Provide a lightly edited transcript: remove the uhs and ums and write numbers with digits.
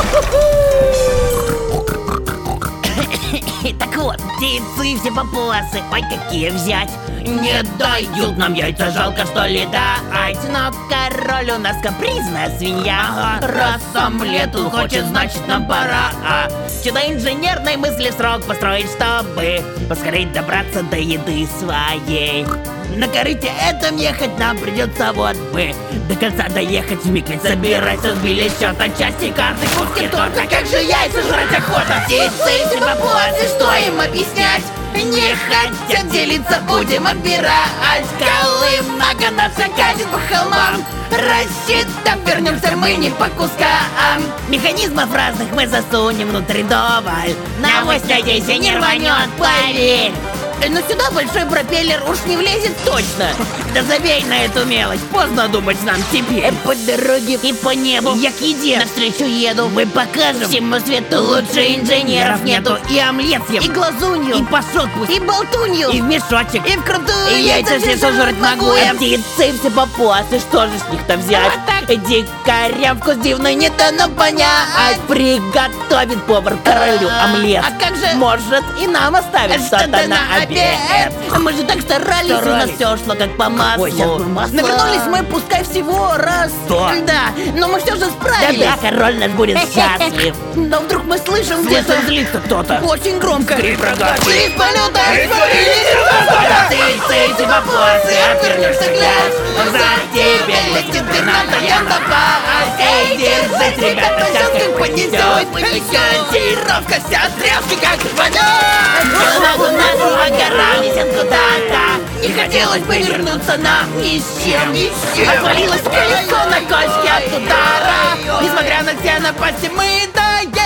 Так вот, птицы все папуасы, ой, какие взять? Не дают нам яйца, жалко что ли, да? Ать, но король у нас капризная свинья. Раз омлет он хочет, значит нам пора. Чудо инженерной мысли срок построить, чтобы поскорее добраться до еды своей. На корыте этом ехать нам придется вот бы до конца доехать вмиг, ведь собирайся, сбили счет от части карты, куски торта, как же яйца жрать охота. Птицы, все папуасы, что им объяснять? Не хотят делиться, будем отбирать. Колымага наша катит по холмам, рассчитав, вернемся мы не по кускам. Механизмов разных мы засунем внутрь вдоволь. На авось, надейся, не рванет, поверь. Но сюда большой пропеллер уж не влезет точно. Да забей на эту мелочь, поздно думать нам теперь. По дороге и по небу я к еде навстречу еду. Мы покажем всему свету, лучше инженеров нету. И омлет съем, и глазунью, и пашот пусть, и болтунью, и в мешочек, и в крутую, и яйца все сожрать могу. Птицы все папуасы, что же с них-то взять? Дикарям вкус дивный не дано понять. Приготовит повар королю омлет. А как же? Может и нам оставит что-то на обед. Мы же так старались, у нас все шло как по маслу. Навернулись мы, пускай всего раз. Да, но мы все же справились. Да, король наш будет счастлив. Но вдруг мы слышим где-то злится кто-то. Очень громко. Три врага. Три полета. Ты папуасы, отвернешься глаз. За тебе летит пернатая напасть. Эй, держись, ребята, сейчас как понесет. Монтировка вся тряпки как рванет. Голову нашу гора несет куда-то. Не хотелось бы вернуться нам ни с чем. Отвалилось колесо на кочке от удара. Несмотря на все напасти, мы доедем.